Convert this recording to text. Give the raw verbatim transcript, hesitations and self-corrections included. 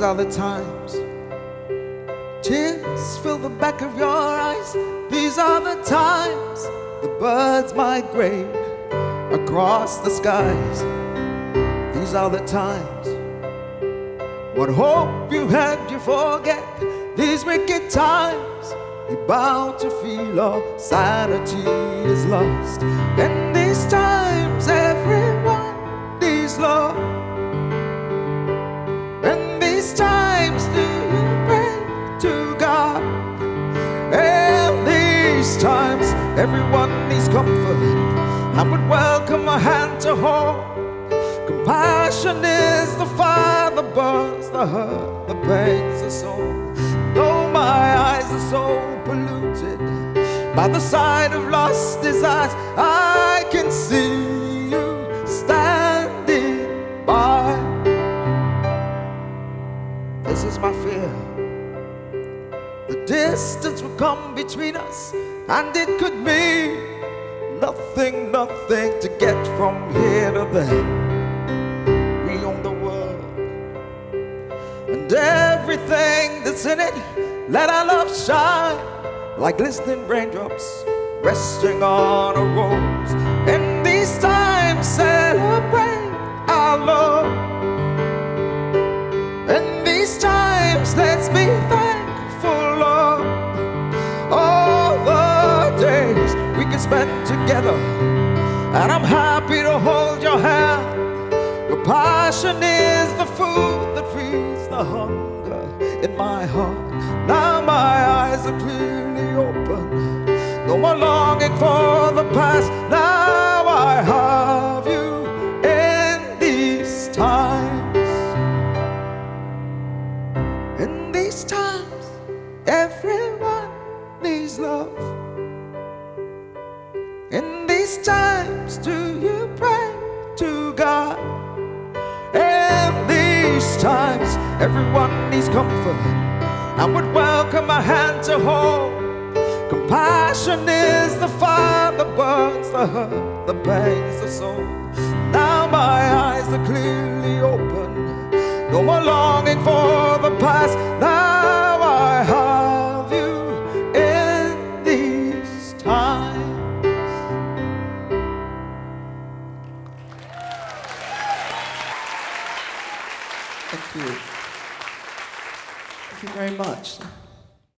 are the times. Tears fill the back of your eyes. These are the times the birds migrate across the skies. These are the times. What hope you had you forget. These wicked times, you're bound to feel all sanity is lost. In these times everyone needs love. In these times do you pray to God. In these times everyone needs comfort and would welcome a hand to hold. Compassion is the fire that burns the hurt, that pains the soul. Though my eyes are so polluted by the sight of lost desires, I can see you standing by. This is my fear. The distance will come between us, and it could mean nothing, nothing to get from here to there. We own the world and everything that's in it. Let our love shine like glistening raindrops resting on a rose. In these times celebrate our love. In these times let's be thankful of all the days we can spend together. And I'm happy to hold your hand. Your passion is the food that feeds the hunger in my heart. Now my eyes are clearly open. No more longing for the past. Now I have you in these times. In these times, everyone needs love. In these times, do you pray to God? In these times, everyone needs comfort and would welcome a hand to hold. Compassion is the fire that burns the hurt, that pains the soul. Now my eyes are clearly open. No more longing for the past. Now I have you in these times. Thank you. Thank you very much.